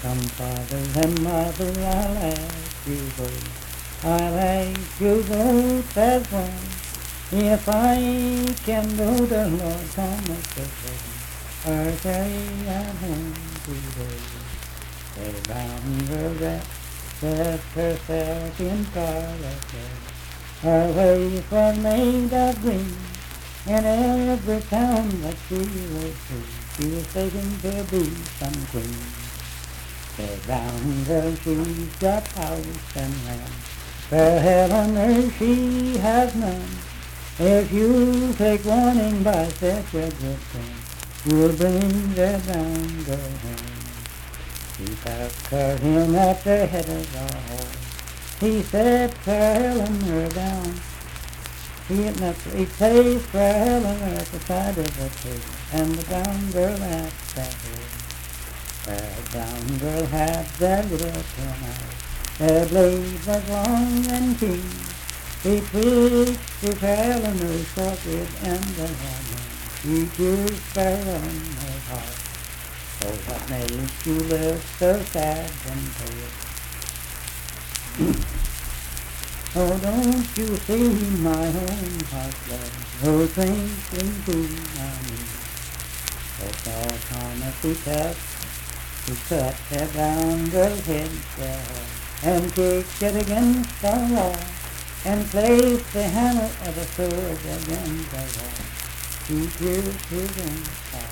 Come, father and mother, I'll ask you both. I'll ask you both as one. If I can go to Lord Thomas of heaven, or carry at home today. They bound the rat, left herself in scarlet hair. Her ways were made of green, and every town that she was through, she was taken to be some queen. They bound her, she's got house and land, for Helena she has none. If you take warning by such a good thing, you'll bring the bound girl home. He tucked her in at the head of the hall. He set her Helena down. He placed her Helena at the side of the table, and the brown girl at that head. The brown girl had that little tin eye. Her blade was long and keen. Betwixt his Helena's shortwood and the hammer, he kissed her on her heart. Oh, what makes you look so sad and pale? Oh, don't you see my own heart blood, oh, twinkling to my knee? Oh, Lord Thomas, he cut her brown girl's head there, and kicked it against the wall, and placed the hammer of the sword against the wall. He pierced his own heart.